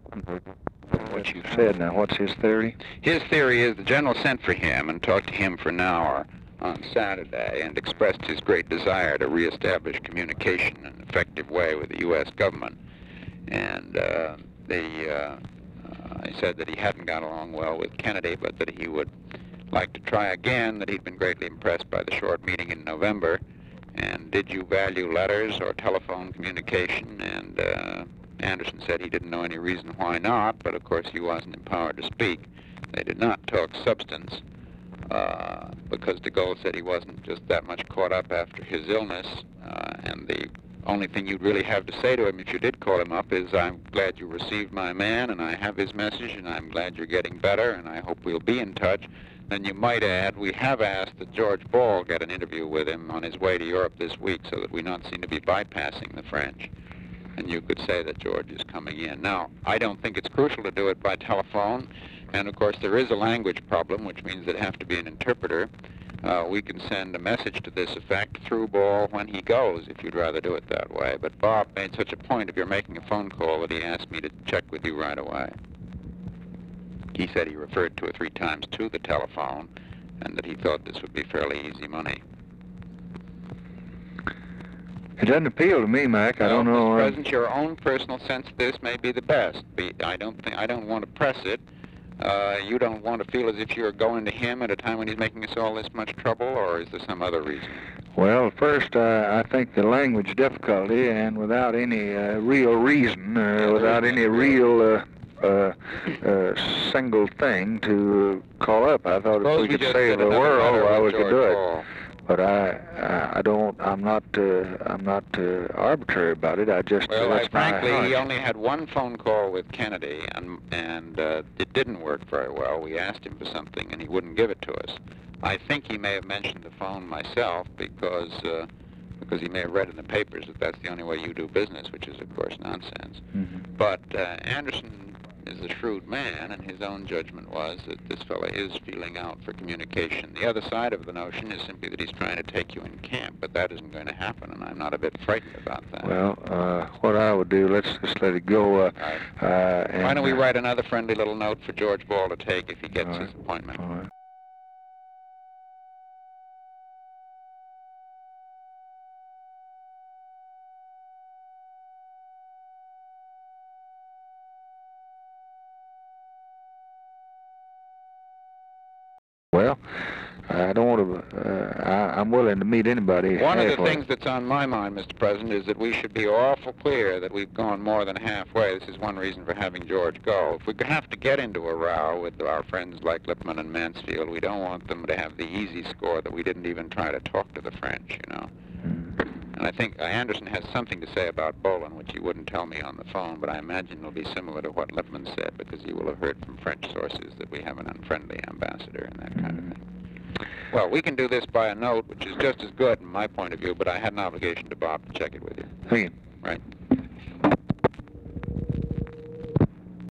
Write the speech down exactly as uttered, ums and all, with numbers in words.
what you said. Now, what's his theory? His theory is the general sent for him and talked to him for an hour on Saturday and expressed his great desire to reestablish communication in an effective way with the U S government. And uh, they, uh, uh, he said that he hadn't got along well with Kennedy, but that he would like to try again, that he'd been greatly impressed by the short meeting in November. And did you value letters or telephone communication? And uh, Anderson said he didn't know any reason why not, but of course he wasn't empowered to speak. They did not talk substance, uh, because de Gaulle said he wasn't just that much caught up after his illness, uh, and the only thing you'd really have to say to him if you did call him up is, I'm glad you received my man, and I have his message, and I'm glad you're getting better, and I hope we'll be in touch. Then you might add, we have asked that George Ball get an interview with him on his way to Europe this week so that we not seem to be bypassing the French. And you could say that George is coming in. Now, I don't think it's crucial to do it by telephone. And, of course, there is a language problem, which means there'd have to be an interpreter. Uh, we can send a message to this effect through Ball when he goes, if you'd rather do it that way. But Bob made such a point of your making a phone call that he asked me to check with you right away. He said he referred two or three times to the telephone and that he thought this would be fairly easy money. It doesn't appeal to me, Mac. I well, don't know. Mister President, your own personal sense of this may be the best. Be, I don't think I don't want to press it. Uh, you don't want to feel as if you're going to him at a time when he's making us all this much trouble, or is there some other reason? Well, first, uh, I think the language difficulty, and without any uh, real reason, or yeah, without any real uh, uh, uh, single thing to call up, I thought Suppose if we could we save the world, well, we could do it. Ball. But I, I, I don't. I'm not. Uh, I'm not uh, arbitrary about it. I just. Well, uh, I, that's my frankly, hunch. he only had one phone call with Kennedy, and and uh, it didn't work very well. We asked him for something, and he wouldn't give it to us. I think he may have mentioned the phone myself because uh, because he may have read in the papers that that's the only way you do business, which is of course nonsense. Mm-hmm. But uh, Anderson is a shrewd man, and his own judgment was that this fellow is feeling out for communication. The other side of the notion is simply that he's trying to take you in camp, but that isn't going to happen, and I'm not a bit frightened about that. Well, uh, what I would do, let's just let it go. Uh, right. uh, and, Why don't we uh, write another friendly little note for George Ball to take if he gets all right. his appointment? All right. Well, I don't want to. Uh, I, I'm willing to meet anybody. One halfway. of the things that's on my mind, Mister President, is that we should be awful clear that we've gone more than halfway. This is one reason for having George go. If we have to get into a row with our friends like Lippmann and Mansfield, we don't want them to have the easy score that we didn't even try to talk to the French, you know. And I think uh, Anderson has something to say about Bolin, which he wouldn't tell me on the phone, but I imagine it'll be similar to what Lippmann said, because he will have heard from French sources that we have an unfriendly ambassador and that kind of thing. Well, we can do this by a note, which is just as good from my point of view, but I had an obligation to Bob to check it with you. Thank you. Right.